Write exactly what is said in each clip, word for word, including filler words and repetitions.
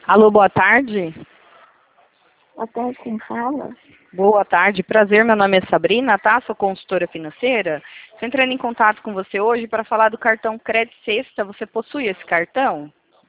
Alô, boa tarde. Boa tarde, quem fala? Boa tarde, prazer, meu nome é Sabrina, tá? Sou consultora financeira. Estou entrando em contato com você hoje para falar do cartão Crédito Sexta. Você possui esse cartão?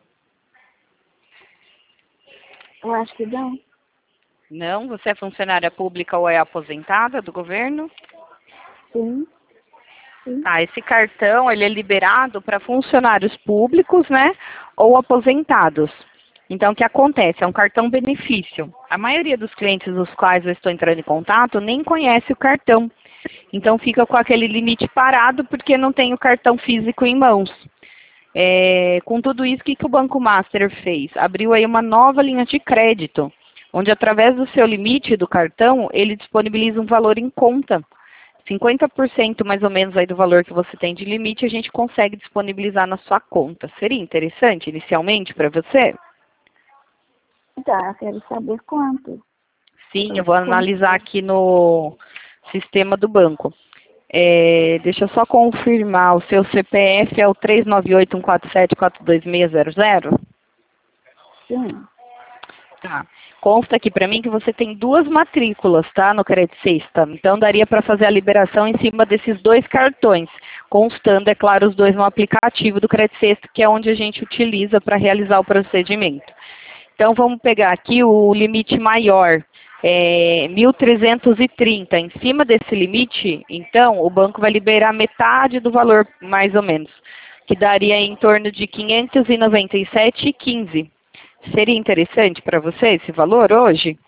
Eu acho que não. Não? Você é funcionária pública ou é aposentada do governo? Sim, sim. Tá, esse cartão, ele é liberado para funcionários públicos, né? Ou aposentados. Então, o que acontece? É um cartão benefício. A maioria dos clientes dos quais eu estou entrando em contato nem conhece o cartão. Então, fica com aquele limite parado porque não tem o cartão físico em mãos. É, com tudo isso, o que, que o Banco Master fez? Abriu aí uma nova linha de crédito, onde através do seu limite do cartão, ele disponibiliza um valor em conta. cinquenta por cento mais ou menos aí do valor que você tem de limite, a gente consegue disponibilizar na sua conta. Seria interessante inicialmente para você? Então, eu quero saber quanto. Sim, eu vou analisar aqui no sistema do banco. É, deixa eu só confirmar, o seu C P F é o três nove oito, um quatro sete, quatro dois seis zero zero? Sim. Tá. Consta aqui para mim que você tem duas matrículas, tá, no Crédito Sexta. Então, daria para fazer a liberação em cima desses dois cartões, constando, é claro, os dois no aplicativo do Crédito Sexta, que é onde a gente utiliza para realizar o procedimento. Então, vamos pegar aqui o limite maior, é, mil trezentos e trinta. Em cima desse limite, então, o banco vai liberar metade do valor, mais ou menos, que daria em torno de quinhentos e noventa e sete reais e quinze centavos. Seria interessante para você esse valor hoje?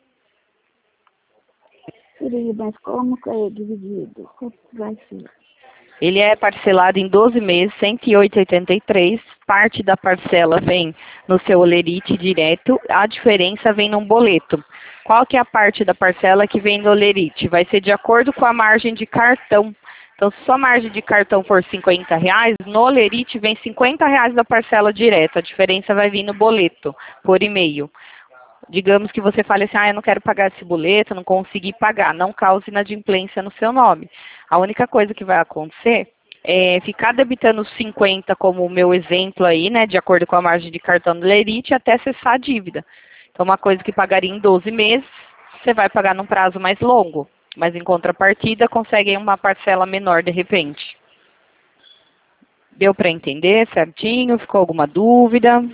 Seria, mas como que é dividido? Quanto vai ser? Ele é parcelado em doze meses, cento e oito reais e oitenta e três centavos. Parte da parcela vem no seu Olerite direto, a diferença vem num boleto. Qual que é a parte da parcela que vem no Olerite? Vai ser de acordo com a margem de cartão. Então, se sua margem de cartão for cinquenta reais, no Olerite vem cinquenta reais da parcela direta. A diferença vai vir no boleto, por e-mail. Digamos que você fale assim, ah, eu não quero pagar esse boleto, não consegui pagar. Não cause inadimplência no seu nome. A única coisa que vai acontecer é ficar debitando os cinquenta, como o meu exemplo aí, né, de acordo com a margem de cartão do Lerite, até cessar a dívida. Então, uma coisa que pagaria em doze meses, você vai pagar num prazo mais longo. Mas, em contrapartida, consegue uma parcela menor de repente. Deu para entender certinho? Ficou alguma dúvida?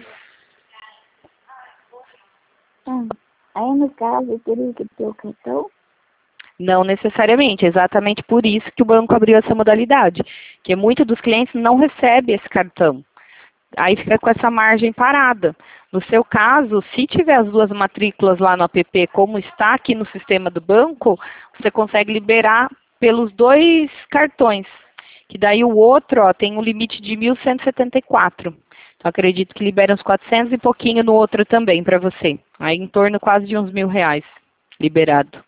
Ah, aí, no caso, eu teria que ter o cartão? Não necessariamente, é exatamente por isso que o banco abriu essa modalidade, que muitos dos clientes não recebem esse cartão. Aí fica com essa margem parada. No seu caso, se tiver as duas matrículas lá no app, como está aqui no sistema do banco, você consegue liberar pelos dois cartões. Que daí o outro ó, tem um limite de mil cento e setenta e quatro. Então acredito que libera uns quatrocentos e pouquinho no outro também para você. Aí em torno quase de uns mil reais liberado.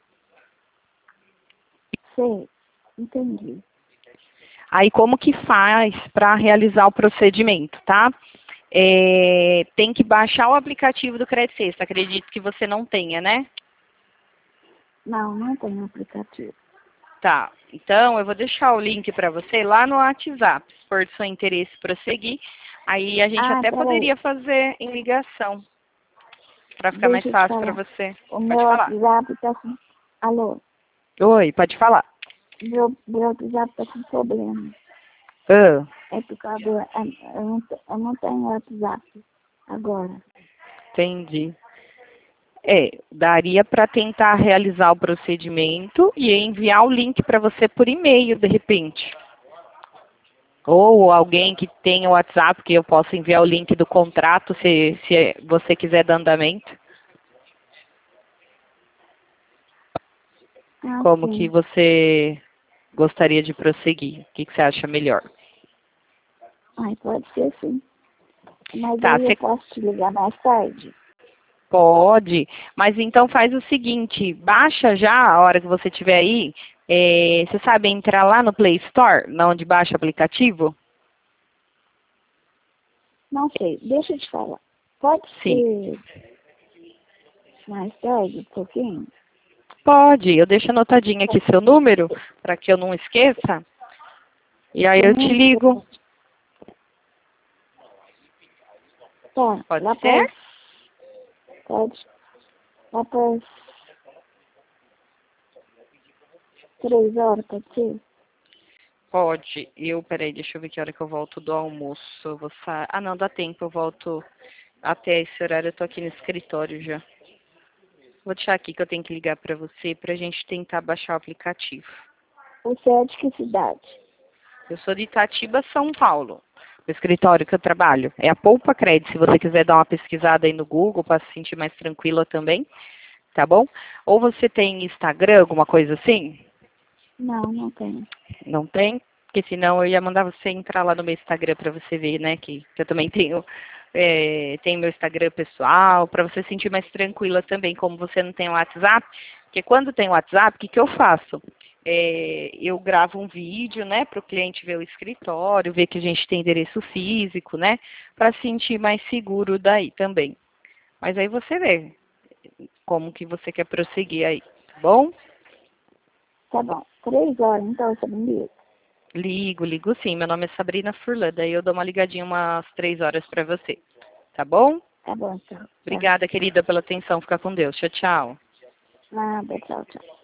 Sei, entendi. Aí como que faz para realizar o procedimento, tá? É, tem que baixar o aplicativo do Crédito Sexta. Acredito que você não tenha, né? Não, não tem aplicativo. Tá. Então, eu vou deixar o link para você lá no WhatsApp, se for do seu interesse prosseguir. Aí a gente Ah, até peraí. poderia fazer em ligação, para ficar mais Deixa eu te fácil para falar. você. O meu Pode falar. WhatsApp tá com... Alô? Oi, pode falar. Meu, meu WhatsApp tá com problema. Ah, É por causa do... Eu eu não, te- eu não tenho WhatsApp agora. entendi. É, daria para tentar realizar o procedimento e enviar o link para você por e-mail, de repente. Ou alguém que tenha o WhatsApp, que eu possa enviar o link do contrato, se, se você quiser dar andamento. Ah, Como que sim. você gostaria de prosseguir? O que, que você acha melhor? Ai, pode ser sim. Mas Tá, aí eu você posso te ligar mais tarde? pode, mas então faz o seguinte, baixa já a hora que você estiver aí, é, você sabe entrar lá no Play Store, na onde baixa o aplicativo? Não sei, deixa eu te falar. Pode Sim. ser mais tarde, um pouquinho? Pode, eu deixo anotadinho aqui seu número, para que eu não esqueça, e aí Eu eu te não ligo. Tá, Pode lá ser? para Pode. Lá para três horas, pode ser? Pode. Eu, peraí, deixa eu ver que hora que eu volto do almoço. Eu vou sa... Ah, não, dá tempo. Eu volto até esse horário. Eu tô aqui no escritório já. Vou deixar aqui que eu tenho que ligar pra você pra gente tentar baixar o aplicativo. Você é de que cidade? Eu sou de Itatiba, São Paulo. O escritório que eu trabalho é a Poupa Crédito. Se você quiser dar uma pesquisada aí no Google para se sentir mais tranquila também, tá bom? Ou você tem Instagram, alguma coisa assim? Não, não tenho. Não tem? Porque senão eu ia mandar você entrar lá no meu Instagram para você ver, né? Que, que eu também tenho, é, tenho meu Instagram pessoal, para você se sentir mais tranquila também, como você não tem o WhatsApp. Porque quando tem o WhatsApp, o que, que eu faço? É, eu gravo um vídeo, né, para o cliente ver o escritório, ver que a gente tem endereço físico, né, para se sentir mais seguro daí também. Mas aí você vê como que você quer prosseguir aí, tá bom? Tá bom. Três horas, então, você me liga. Ligo, ligo sim. Meu nome é Sabrina Furlan, daí eu dou uma ligadinha umas três horas para você, tá bom? Tá bom, então. Tchau. Obrigada, querida, pela atenção. Fica com Deus. Tchau, tchau. Nada, tchau, tchau.